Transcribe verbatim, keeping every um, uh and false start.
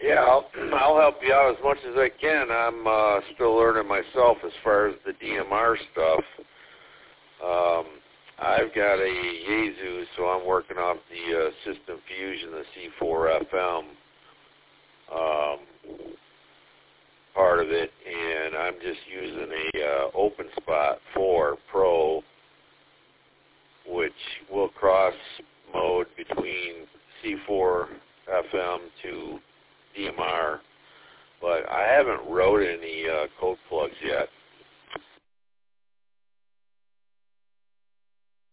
Yeah, I'll, I'll help you out as much as I can. I'm uh, still learning myself as far as the D M R stuff. Um, I've got a Yaesu, so I'm working off the uh, System Fusion, the C four F M um, part of it, and I'm just using a uh, OpenSpot four Pro, which will cross mode between C four F M to D M R, but I haven't wrote any uh, code plugs yet.